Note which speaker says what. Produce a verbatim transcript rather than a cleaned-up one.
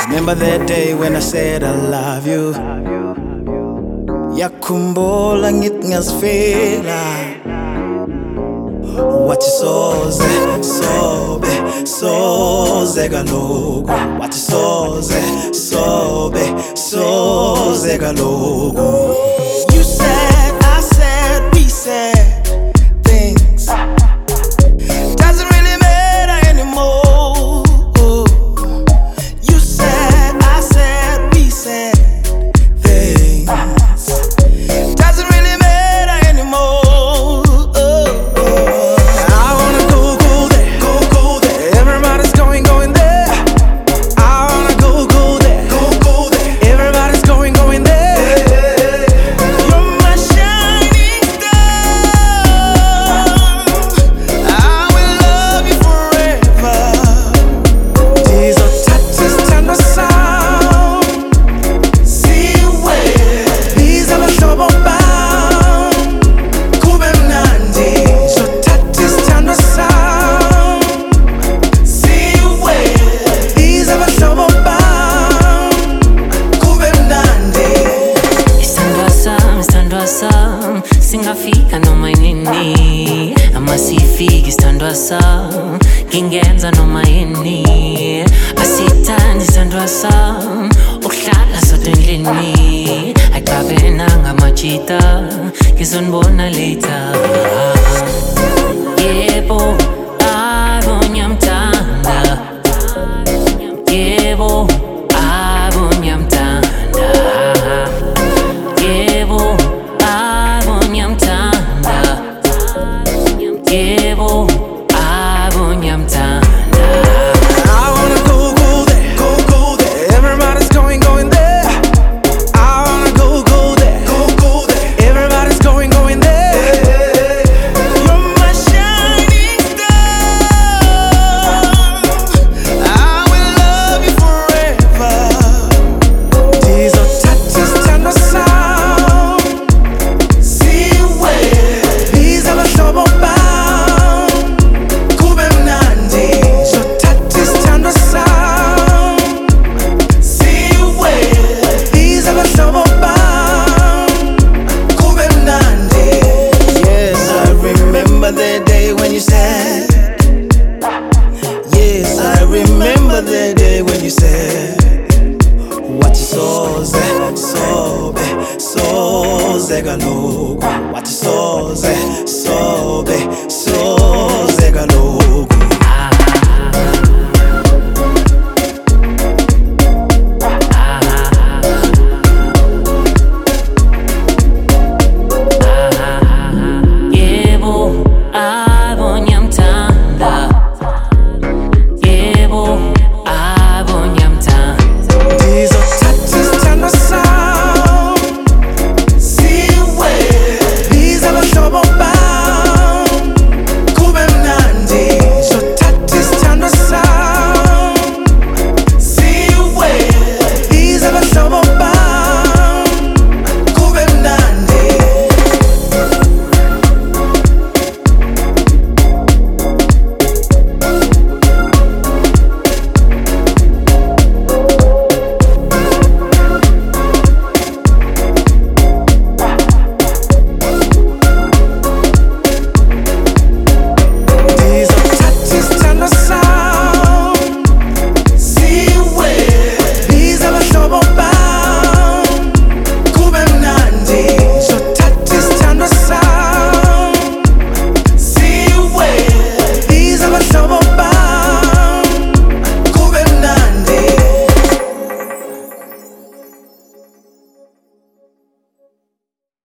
Speaker 1: Remember that day when I said I love you. Yakhumbula ngithi ngiyazifela. Wathi soze, sobe, soze kaloku. Wathi soze, sobe, soze kaloku. You said, I said, we said things doesn't really matter anymore. You said, I said, we said things doesn't really matter anymore. I wanna go, go there, go, go there. Everybody's going, going there. I wanna go, go there, go, go there. Everybody's going, going there. You're my shining star. I will love you forever. Ndizo thatha isithando sam, siwe biza abahlobo bam, kube mnandi. Ndizothatha isithando sam, siwe biza abahlobo bam, kube mnandi.
Speaker 2: Isithandwa sam, isithandwa sam, singafika noma yini. Ama sifika isithandwa sam, ngingenza noma yini. Asithandi isithandwa sam, ukuhlala sodwa endlini. Ayikabe nangamajita, ngizonibona later. Yebo, abo ngiyamthanda. Yebo, abo ngiyamthanda. Yebo, abo ngiyamthanda. Yebo, abo ngiyamthanda.
Speaker 1: I wanna go, go there, go, go there. Everybody's going, going there. I wanna go, go there, go, go there. Everybody's going, going there. You're my shining star. I will love you forever. Ndizothatha isithando sam, siwe biza abahlobo bam, kube mnandi. Ndizothatha isithando sam, siwe biza abahlobo bam, kube mnandi. Yes, I remember the day when you said. Yes, I remember the day when you said. Wathi soze, sobe, soze kaloku.